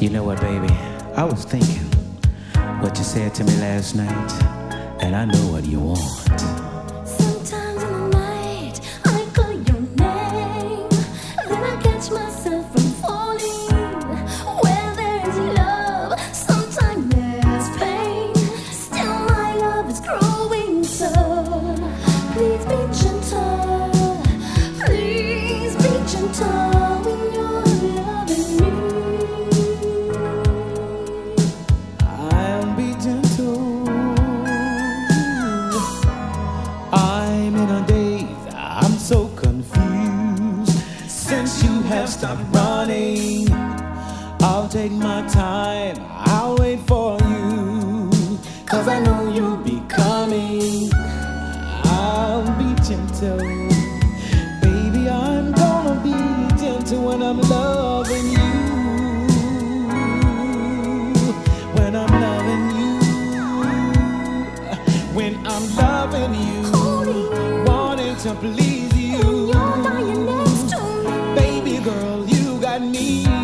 You know what, baby? I was thinking what you said to me last night, and I know what you want. Sometimes in the night I call your name, then I catch myself from falling. Where there's love, sometimes there's pain. Still my love is growing, so please be gentle. Please be gentle when you're loving me. I'll be gentle. I'm in a daze, I'm so confused. Since you have stopped running, I'll take my time, I'll wait for you. Cause I know you'll be coming. I'll be gentle. Baby, I'm gonna be gentle when I'm loving you. When I'm loving you. When I'm loving you. Wanting to please you. You're lying next to me. Baby girl, you got me.